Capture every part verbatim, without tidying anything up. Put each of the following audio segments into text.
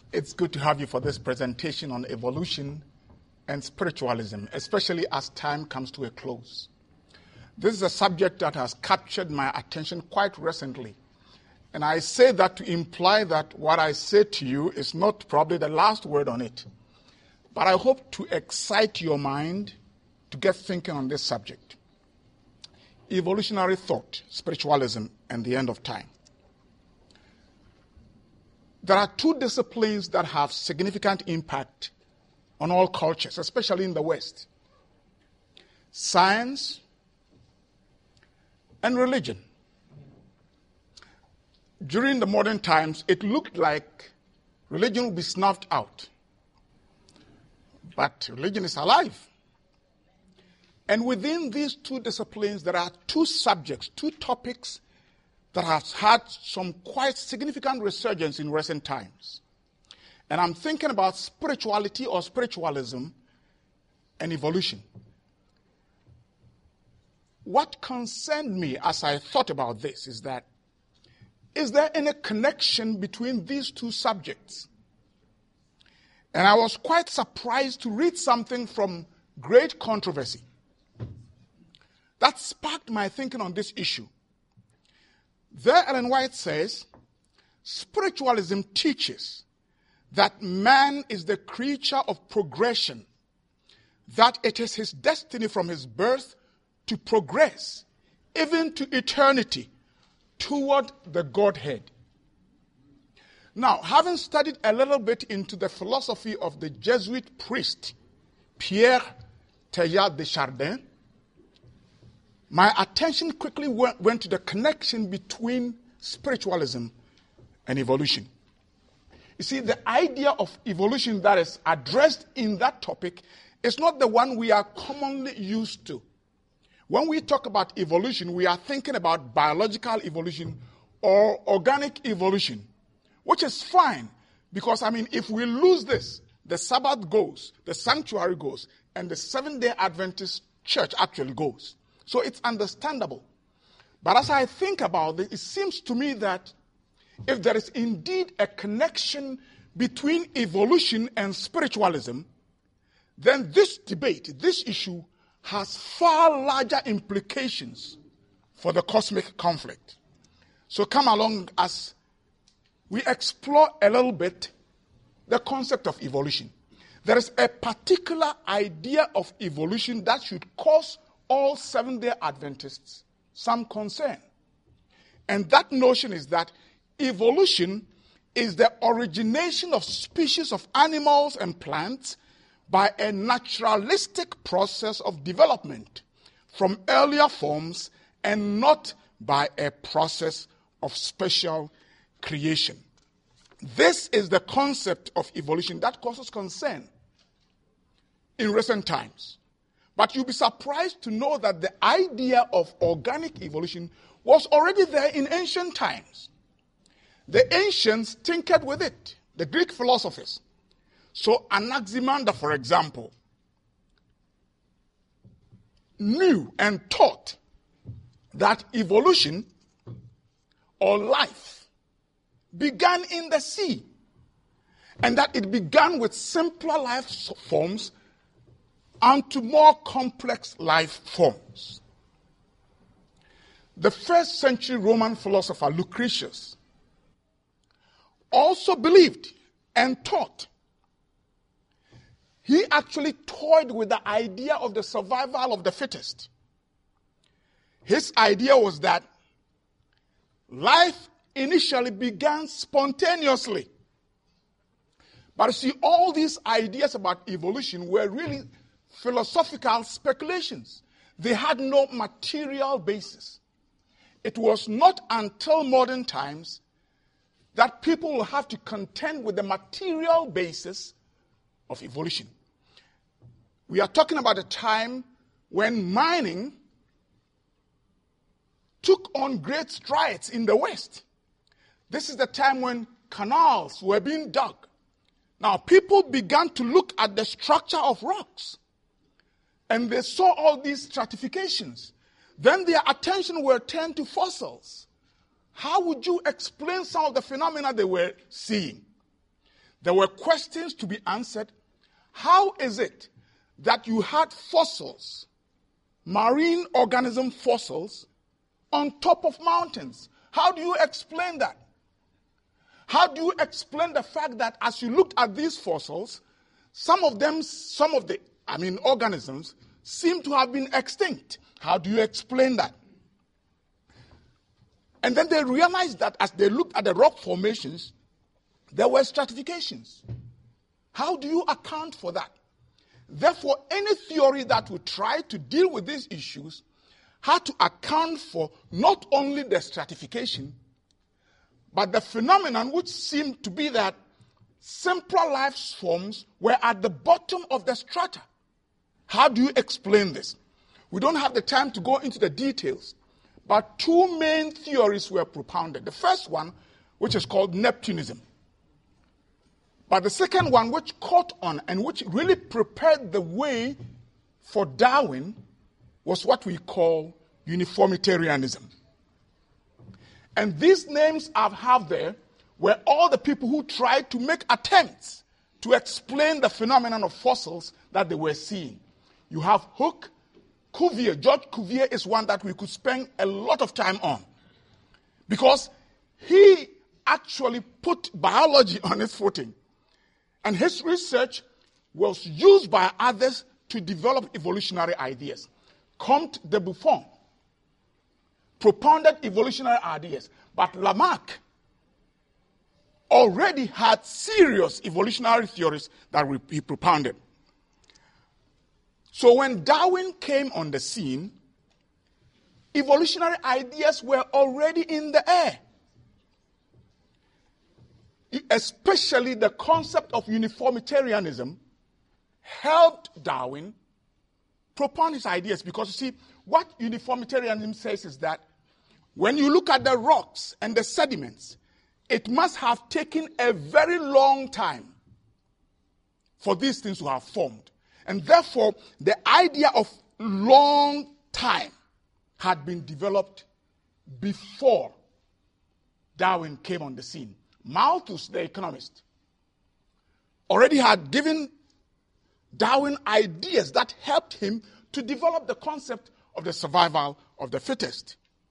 It's good to have you for this presentation on evolution and spiritualism, especially as time comes to a close. This is a subject that has captured my attention quite recently. And I say that to imply that what I say to you is not probably the last word on it. But I hope to excite your mind to get thinking on this subject. Evolutionary thought, spiritualism, and the end of time. There are two disciplines that have significant impact on all cultures, especially in the West. Science and religion. During the modern times, it looked like religion would be snuffed out. But religion is alive. And within these two disciplines, there are two subjects, two topics that have had some quite significant resurgence in recent times. And I'm thinking about spirituality or spiritualism and evolution. What concerned me as I thought about this is that, is there any connection between these two subjects? And I was quite surprised to read something from great controversy that sparked my thinking on this issue. There, Ellen White says, spiritualism teaches that man is the creature of progression, that it is his destiny from his birth to progress, even to eternity, toward the Godhead. Now, having studied a little bit into the philosophy of the Jesuit priest, Pierre Teilhard de Chardin, my attention quickly went, went to the connection between spiritualism and evolution. You see, the idea of evolution that is addressed in that topic is not the one we are commonly used to. When we talk about evolution, we are thinking about biological evolution or organic evolution, which is fine because, I mean, if we lose this, the Sabbath goes, the sanctuary goes, and the Seventh-day Adventist church actually goes. So it's understandable. But as I think about it, it seems to me that if there is indeed a connection between evolution and spiritualism, then this debate, this issue, has far larger implications for the cosmic conflict. So come along as we explore a little bit the concept of evolution. There is a particular idea of evolution that should cause all Seventh-day Adventists some concern. And that notion is that evolution is the origination of species of animals and plants by a naturalistic process of development from earlier forms and not by a process of special creation. This is the concept of evolution that causes concern in recent times. But you'll be surprised to know that the idea of organic evolution was already there in ancient times. The ancients tinkered with it, the Greek philosophers. So Anaximander, for example, knew and taught that evolution or life began in the sea, and that it began with simpler life forms and to more complex life forms. The first century Roman philosopher Lucretius also believed and taught. He actually toyed with the idea of the survival of the fittest. His idea was that life initially began spontaneously. But see, all these ideas about evolution were really philosophical speculations. They had no material basis. It was not until modern times that people will have to contend with the material basis of evolution. We are talking about a time when mining took on great strides in the West. This is the time when canals were being dug. Now, people began to look at the structure of rocks, and they saw all these stratifications. Then their attention were turned to fossils. How would you explain some of the phenomena they were seeing? There were questions to be answered. How is it that you had fossils, marine organism fossils, on top of mountains? How do you explain that? How do you explain the fact that as you looked at these fossils, some of them, some of the, I mean, organisms seem to have been extinct? How do you explain that? And then they realized that as they looked at the rock formations, there were stratifications. How do you account for that? Therefore, any theory that would try to deal with these issues had to account for not only the stratification, but the phenomenon which seemed to be that simpler life forms were at the bottom of the strata. How do you explain this? We don't have the time to go into the details, but two main theories were propounded. The first one, which is called Neptunism. But the second one, which caught on and which really prepared the way for Darwin, was what we call uniformitarianism. And these names I have there were all the people who tried to make attempts to explain the phenomenon of fossils that they were seeing. You have Hooke, Cuvier. George Cuvier is one that we could spend a lot of time on, because he actually put biology on its footing. And his research was used by others to develop evolutionary ideas. Comte de Buffon propounded evolutionary ideas, but Lamarck already had serious evolutionary theories that he propounded. So when Darwin came on the scene, evolutionary ideas were already in the air. Especially the concept of uniformitarianism helped Darwin propound his ideas, because you see, what uniformitarianism says is that when you look at the rocks and the sediments, it must have taken a very long time for these things to have formed. And therefore, the idea of long time had been developed before Darwin came on the scene. Malthus, the economist, already had given Darwin ideas that helped him to develop the concept of the survival of the fittest.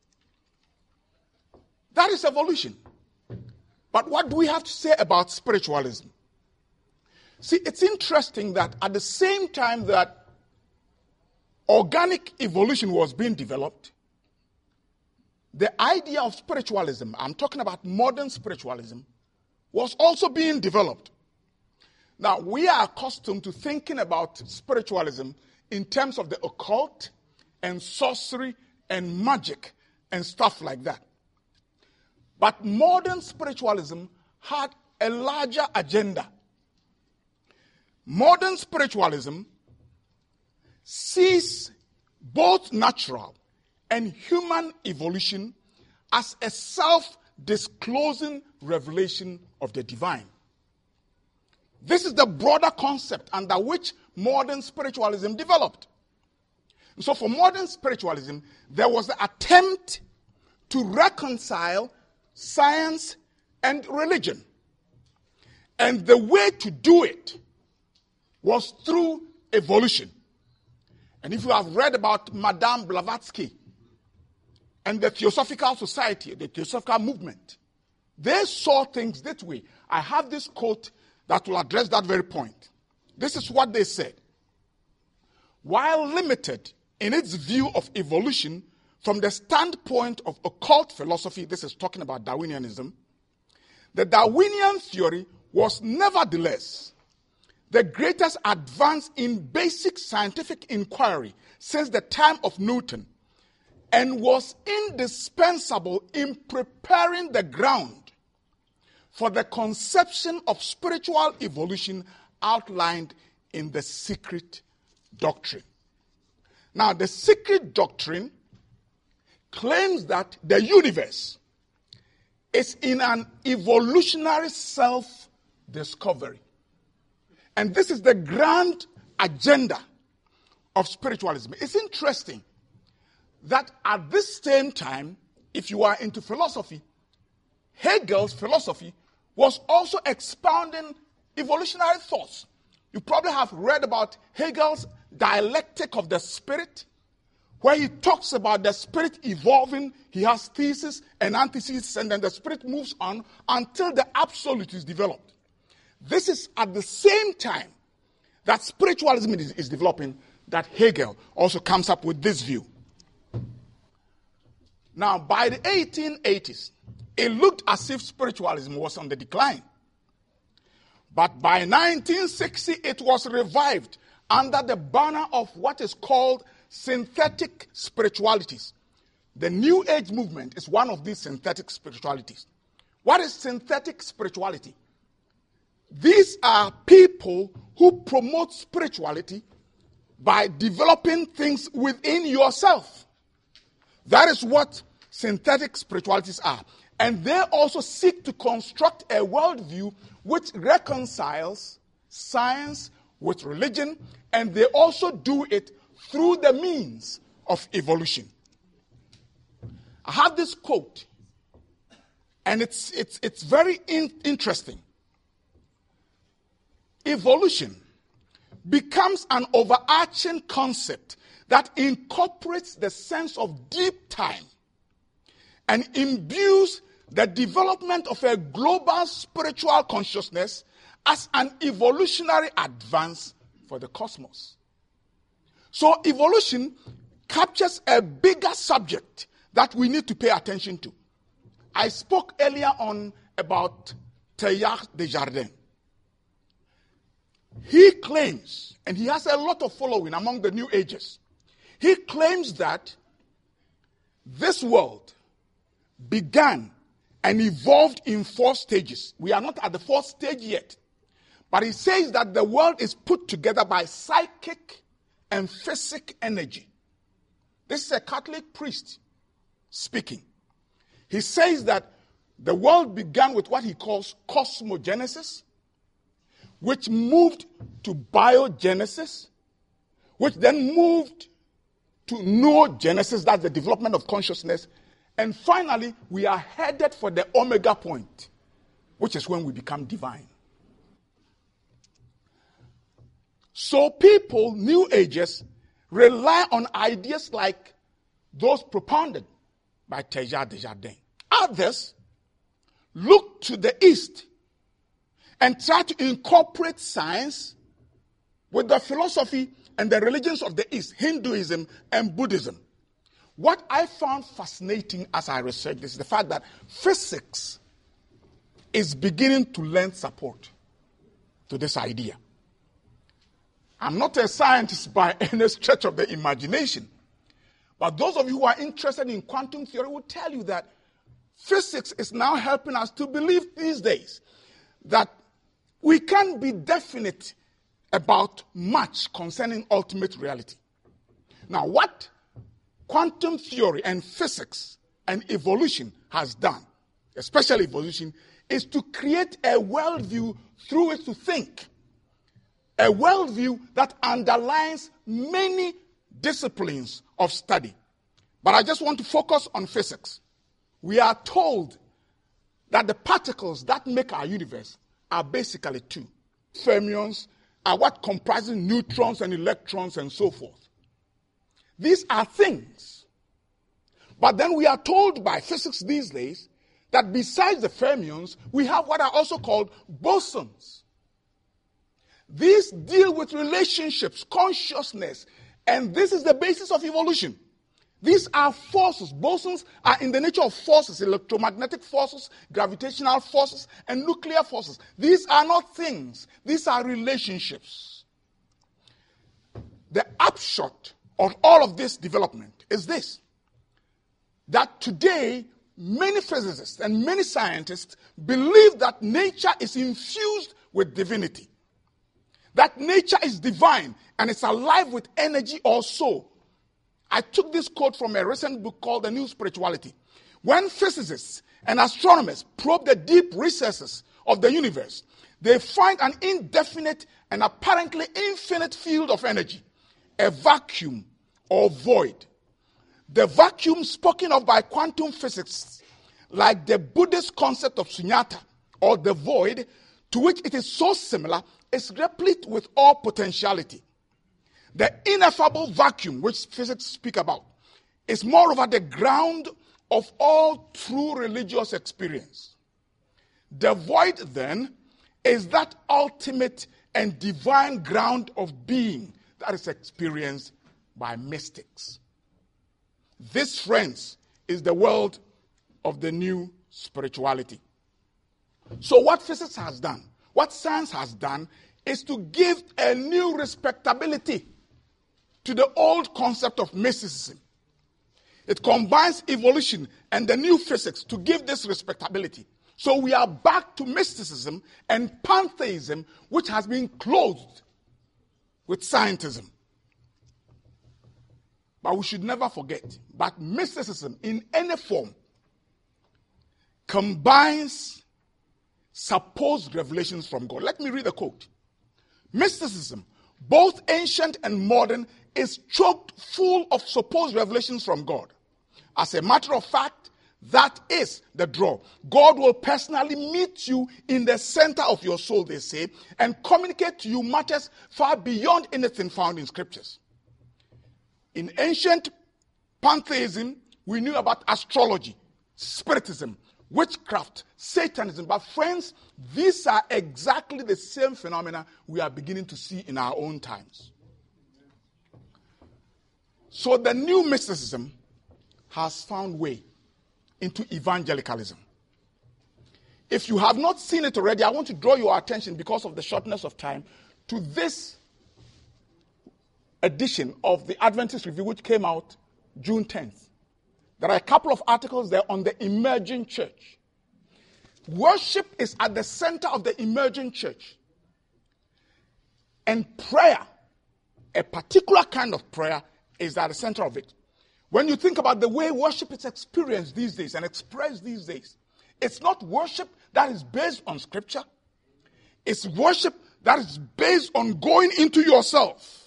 That is evolution. But what do we have to say about spiritualism? See, it's interesting that at the same time that organic evolution was being developed, the idea of spiritualism, I'm talking about modern spiritualism, was also being developed. Now, we are accustomed to thinking about spiritualism in terms of the occult and sorcery and magic and stuff like that. But modern spiritualism had a larger agenda. Modern spiritualism sees both natural and human evolution as a self-disclosing revelation of the divine. This is the broader concept under which modern spiritualism developed. So for modern spiritualism, there was the attempt to reconcile science and religion. And the way to do it was through evolution. And if you have read about Madame Blavatsky and the Theosophical Society, the Theosophical movement, they saw things that way. I have this quote that will address that very point. This is what they said. While limited in its view of evolution from the standpoint of occult philosophy, this is talking about Darwinianism, the Darwinian theory was nevertheless the greatest advance in basic scientific inquiry since the time of Newton, and was indispensable in preparing the ground for the conception of spiritual evolution outlined in the Secret Doctrine. Now, the Secret Doctrine claims that the universe is in an evolutionary self-discovery. And this is the grand agenda of spiritualism. It's interesting that at this same time, if you are into philosophy, Hegel's philosophy was also expounding evolutionary thoughts. You probably have read about Hegel's dialectic of the spirit, where he talks about the spirit evolving. He has thesis and antithesis, and then the spirit moves on until the absolute is developed. This is at the same time that spiritualism is, is developing, that Hegel also comes up with this view. Now, by the eighteen eighties, it looked as if spiritualism was on the decline. But by nineteen sixty, it was revived under the banner of what is called synthetic spiritualities. The New Age movement is one of these synthetic spiritualities. What is synthetic spirituality? These are people who promote spirituality by developing things within yourself. That is what synthetic spiritualities are. And they also seek to construct a worldview which reconciles science with religion, and they also do it through the means of evolution. I have this quote, and it's, it's, it's very in, interesting. Evolution becomes an overarching concept that incorporates the sense of deep time and imbues the development of a global spiritual consciousness as an evolutionary advance for the cosmos. So evolution captures a bigger subject that we need to pay attention to. I spoke earlier on about Teilhard de Chardin. He claims, and he has a lot of following among the New Agers, he claims that this world began and evolved in four stages. We are not at the fourth stage yet. But he says that the world is put together by psychic and physic energy. This is a Catholic priest speaking. He says that the world began with what he calls cosmogenesis, which moved to biogenesis, which then moved to noogenesis, that's the development of consciousness. And finally, we are headed for the omega point, which is when we become divine. So people, New Agers, rely on ideas like those propounded by Teilhard de Chardin. Others look to the East and try to incorporate science with the philosophy and the religions of the East, Hinduism and Buddhism. What I found fascinating as I researched this is the fact that physics is beginning to lend support to this idea. I'm not a scientist by any stretch of the imagination, but those of you who are interested in quantum theory will tell you that physics is now helping us to believe these days that we can't be definite about much concerning ultimate reality. Now, what quantum theory and physics and evolution has done, especially evolution, is to create a worldview through which to think. A worldview that underlines many disciplines of study. But I just want to focus on physics. We are told that the particles that make our universe are basically two. Fermions are what comprises neutrons and electrons and so forth. These are things. But then we are told by physics these days that besides the fermions, we have what are also called bosons. These deal with relationships, consciousness, and this is the basis of evolution. These are forces. Bosons are in the nature of forces, electromagnetic forces, gravitational forces, and nuclear forces. These are not things. These are relationships. The upshot of all of this development is this, that today many physicists and many scientists believe that nature is infused with divinity. That nature is divine and it's alive with energy or soul. I took this quote from a recent book called The New Spirituality. When physicists and astronomers probe the deep recesses of the universe, they find an indefinite and apparently infinite field of energy, a vacuum or void. The vacuum spoken of by quantum physics, like the Buddhist concept of sunyata or the void, to which it is so similar, is replete with all potentiality. The ineffable vacuum which physics speak about is moreover the ground of all true religious experience. The void, then, is that ultimate and divine ground of being that is experienced by mystics. This, friends, is the world of the new spirituality. So what physics has done, what science has done, is to give a new respectability to the old concept of mysticism. It combines evolution and the new physics to give this respectability. So we are back to mysticism and pantheism, which has been closed with scientism. But we should never forget that mysticism in any form combines supposed revelations from God. Let me read a quote. Mysticism, both ancient and modern, is choked full of supposed revelations from God. As a matter of fact, that is the draw. God will personally meet you in the center of your soul, they say, and communicate to you matters far beyond anything found in scriptures. In ancient pantheism, we knew about astrology, spiritism, witchcraft, Satanism. But friends, these are exactly the same phenomena we are beginning to see in our own times. So the new mysticism has found way into evangelicalism. If you have not seen it already, I want to draw your attention, because of the shortness of time, to this edition of the Adventist Review, which came out June tenth. There are a couple of articles there on the emerging church. Worship is at the center of the emerging church. And prayer, a particular kind of prayer, is at the center of it. When you think about the way worship is experienced these days and expressed these days, it's not worship that is based on scripture. It's worship that is based on going into yourself.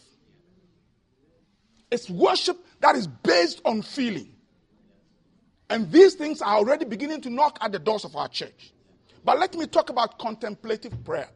It's worship that is based on feeling. And these things are already beginning to knock at the doors of our church. But let me talk about contemplative prayer.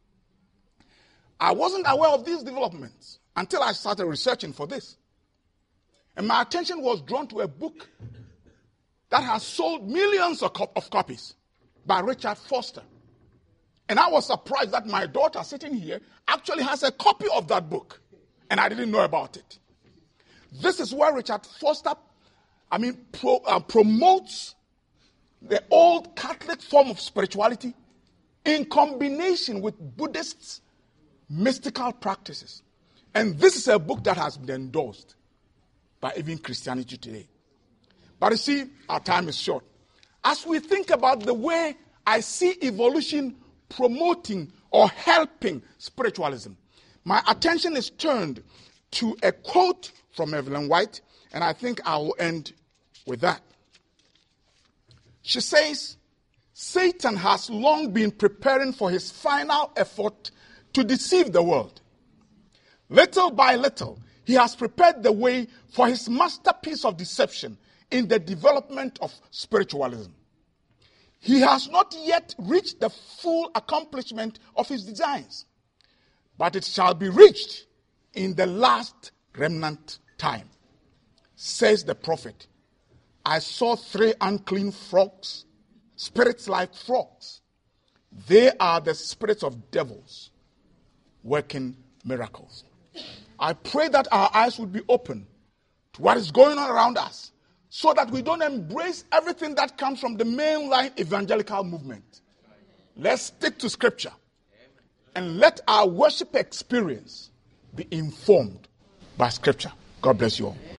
I wasn't aware of these developments until I started researching for this. And my attention was drawn to a book that has sold millions of, of copies by Richard Foster. And I was surprised that my daughter sitting here actually has a copy of that book. And I didn't know about it. This is where Richard Foster, I mean, pro, uh, promotes the old Catholic form of spirituality in combination with Buddhist mystical practices. And this is a book that has been endorsed by even Christianity today. But you see, our time is short. As we think about the way I see evolution promoting or helping spiritualism, my attention is turned to a quote from Evelyn White, and I think I will end with that. She says, Satan has long been preparing for his final effort to deceive the world. Little by little, he has prepared the way for his masterpiece of deception in the development of spiritualism. He has not yet reached the full accomplishment of his designs, but it shall be reached in the last remnant time. Says the prophet, I saw three unclean frogs, spirits like frogs. They are the spirits of devils working miracles. I pray that our eyes would be open to what is going on around us, so that we don't embrace everything that comes from the mainline evangelical movement. Let's stick to scripture and let our worship experience be informed by scripture. God bless you all.